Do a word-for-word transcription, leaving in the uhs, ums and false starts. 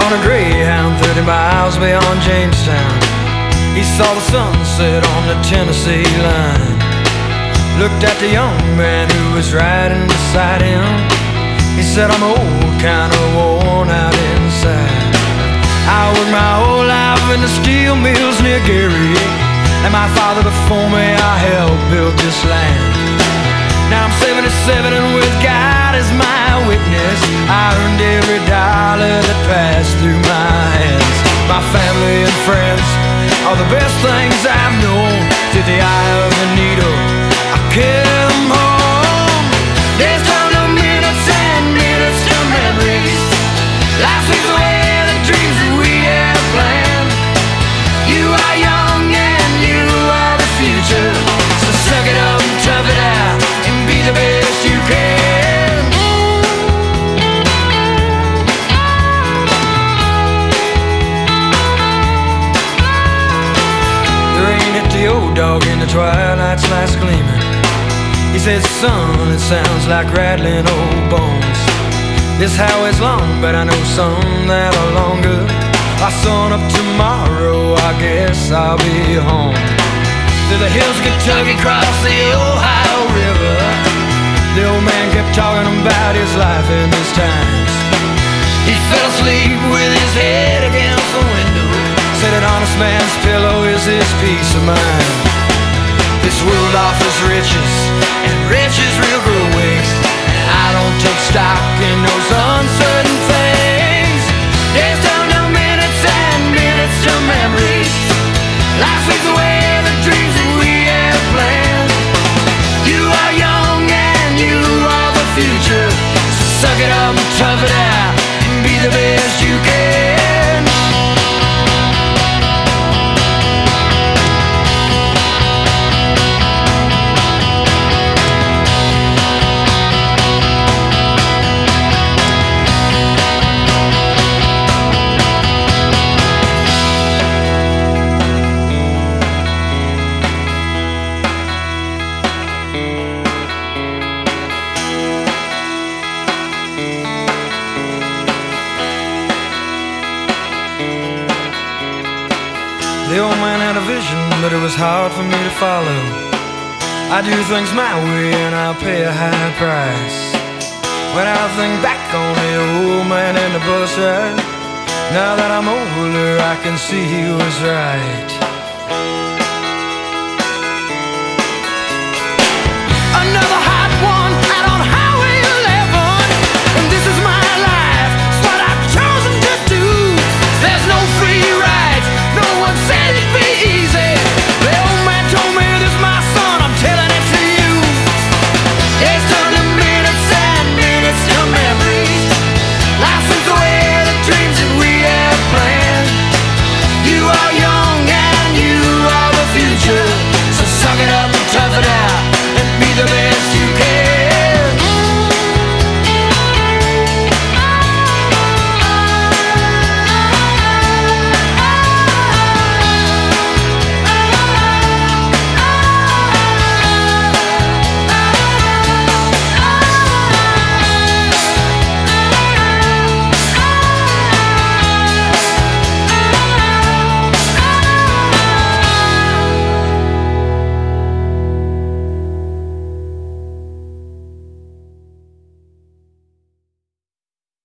on a Greyhound thirty miles beyond Jamestown. He saw the sunset on the Tennessee line, looked at the young man who was riding beside him. He said, I'm old, kinda worn out inside. I worked my whole life in the steel mills near Gary, and my father before me, I helped build this land. Now I'm seventy-seven and with God as my witness, I earned every dollar that passed through my hands. My family and friends are the best things I've known. Through the eye of the needle, I carry them home. Days turn to minutes and minutes to memories. Life sweeps away the dreams that we have planned. You are young and you are the future, so suck it up and tough it out and be the best you can. The old dog in the twilight's last gleaming. He said, son, it sounds like rattling old bones. This highway's long, but I know some that are longer. By sun up tomorrow, I guess I'll be home. Through the hills of Kentucky, across the Ohio River, the old man kept talking about his life in these times. He fell asleep with his head against the window, said an honest man's pillow is his peace of mind. This world offers riches, and riches real grow waste, and I don't take stock in those uncertain things. Days turn to minutes and minutes to memories. Life sweeps away the dreams that we have planned. You are young and you are the future, so suck it up and tough it out and be the best you can. The old man had a vision, but it was hard for me to follow. I do things my way and I'll pay a high price. When I think back on the old man in the bus ride, now that I'm older I can see he was right.